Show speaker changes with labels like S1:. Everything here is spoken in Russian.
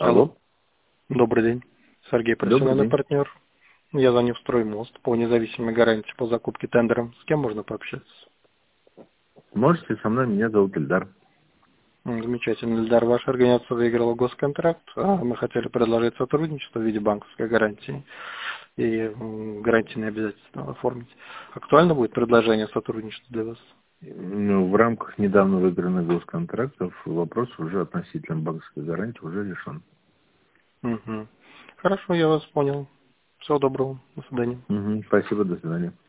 S1: Алло.
S2: Добрый день. Сергей,
S1: Добрый
S2: профессиональный
S1: день.
S2: партнер. Я звоню в «Строймост» по независимой гарантии по закупке тендером. С кем можно пообщаться?
S1: Можете со мной, меня зовут Ильдар.
S2: Замечательно, Ильдар. Ваша организация выиграла госконтракт. Мы хотели предложить сотрудничество в виде банковской гарантии и гарантийные обязательства оформить. Актуально будет предложение сотрудничества для вас?
S1: Ну, в рамках недавно выигранных госконтрактов вопрос уже относительно банковской гарантии уже решен.
S2: Угу. Хорошо, я вас понял. Всего доброго. До свидания.
S1: Спасибо, до свидания.